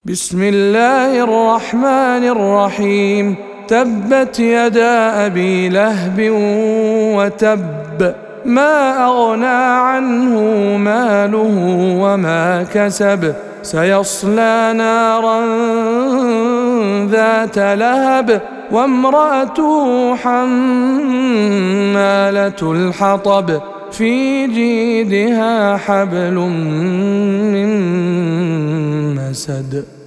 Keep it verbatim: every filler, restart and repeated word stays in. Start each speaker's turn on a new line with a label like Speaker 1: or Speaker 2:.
Speaker 1: بسم الله الرحمن الرحيم. تبت يدا أبي لهب وتب، ما أغنى عنه ماله وما كسب، سيصلى نارا ذات لهب وامرأته حمالة الحطب، في جيدها حبل من مسد.